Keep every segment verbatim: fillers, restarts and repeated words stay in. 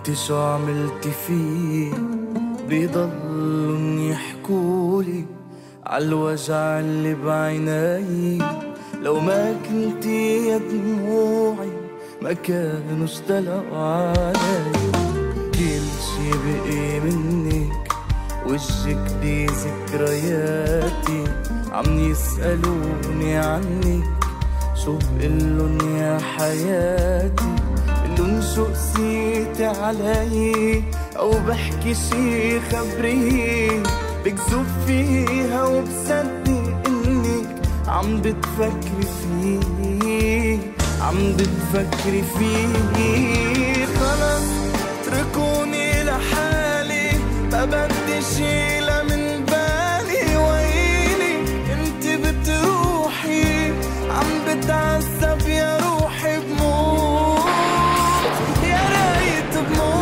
انت شو عملتي فيه؟ بيضلن يحكولي عالوجع اللي بعيني، لو ما كنتي يا دموعي ما كانوا اشتلقوا علي. كل شي بقي منك وجهك دي ذكرياتي، عم يسألوني عنك شو بقلن يا حياتي؟ بقلن شو قسيتي علي أو بحكي شي خبريه، بكذب فيها وبصدق إنك عم بتفكري فيه، عم بتفكري فيه. خلص اتركوني لحالي ما بدي شيلة من بالي، ويلي انت بتروحي عم بتعذب يا روحي بموت، يا ريت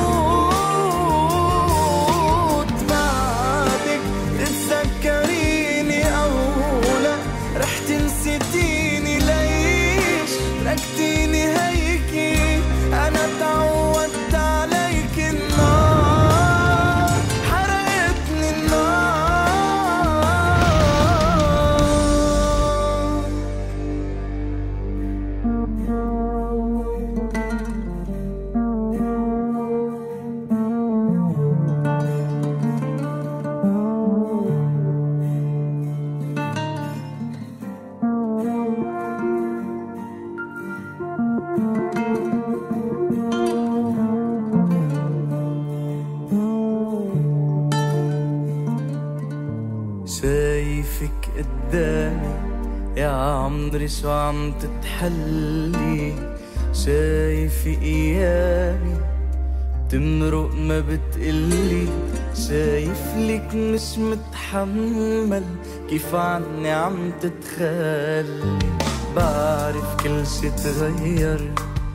بموت بعدك تتذكريني أو لا رح تنسيتيني. ليش تركتيني هيكي؟ أنا تعودت عليك النار حرقتني شايفك قدامي يا عمري شو عم تتحلي، شايفي ايامي تمرق ما بتقلي، شايف لك مش متحمل كيف عني عم تتخلي. بعرف كل شي تغير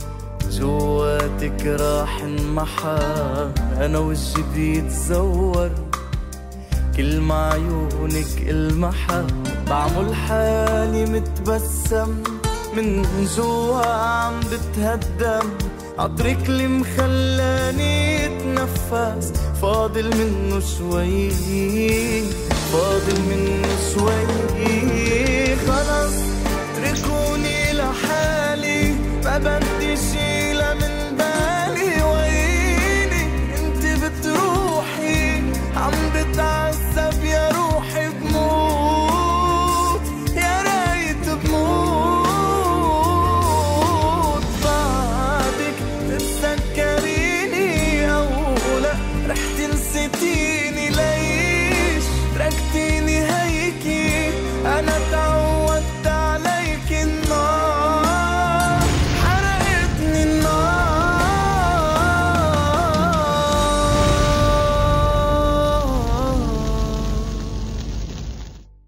جواتك راح انمحى، انا وجهي بيتزور كل ما عيونك المحا، بعمل حالي متبسم من جوا عم بتهدم، عطرك اللي مخلاني اتنفس فاضل منه شوي، فاضل منه شوي. خلص اتركوني لحالي ما بدي شي